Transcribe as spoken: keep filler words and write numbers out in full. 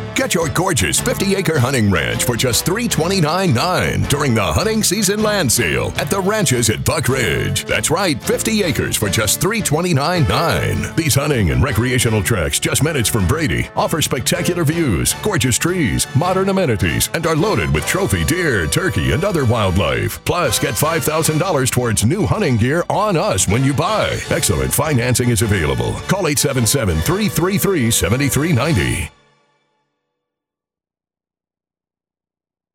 Get your gorgeous fifty-acre hunting ranch for just three hundred twenty-nine dollars and nine cents during the hunting season land sale at the ranches at Buck Ridge. That's right, fifty acres for just three hundred twenty-nine dollars and nine cents. These hunting and recreational tracks just minutes from Brady offer spectacular views, gorgeous trees, modern amenities, and are loaded with trophy deer, turkey, and other wildlife. Plus, get five thousand dollars towards new hunting gear on us when you buy. Excellent financing is available. Call eight seven seven, three three three, seven three nine zero.